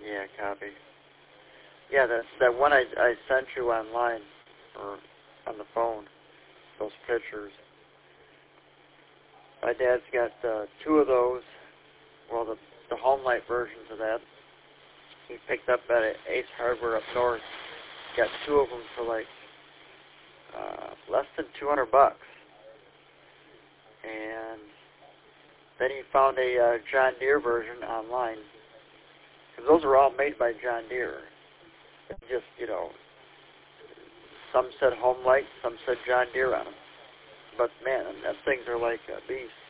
Yeah, copy. Yeah, that one I sent you online or on the phone, those pictures. My dad's got two of those. Well, the home light versions of that. He picked up at Ace Hardware up north. Got two of them for like less than $200. And then he found a John Deere version online. Because those are all made by John Deere. Just, some said home light, some said John Deere on them. But man, them things are like a beast.